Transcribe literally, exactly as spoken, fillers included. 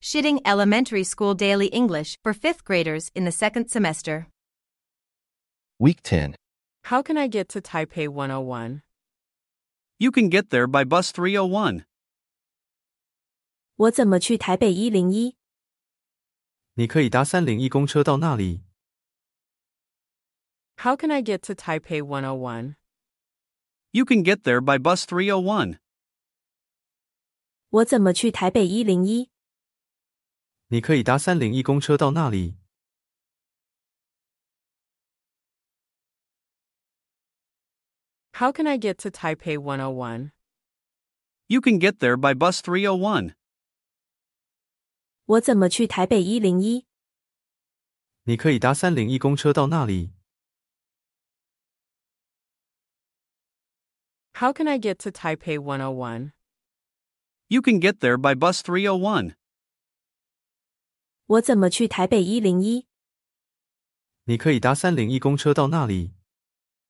Shitting Elementary School Daily English for fifth graders in the second semester. Week ten. How can I get to Taipei one oh one? You can get there by bus three oh one. 我怎么去台北一零一？ 你可以搭三零一公车到那里。 How can I get to Taipei one oh one? You can get there by bus three oh one. 我怎么去台北一零一？ 你可以搭三零一公车到那里。 How can I get to Taipei one oh one? You can get there by bus three oh one. 我怎么去台北一零一？ 你可以搭三零一公车到那里。 How can I get to Taipei one oh one? You can get there by bus three oh one. 我怎么去台北一零一？ 你可以搭三零一公车到那里。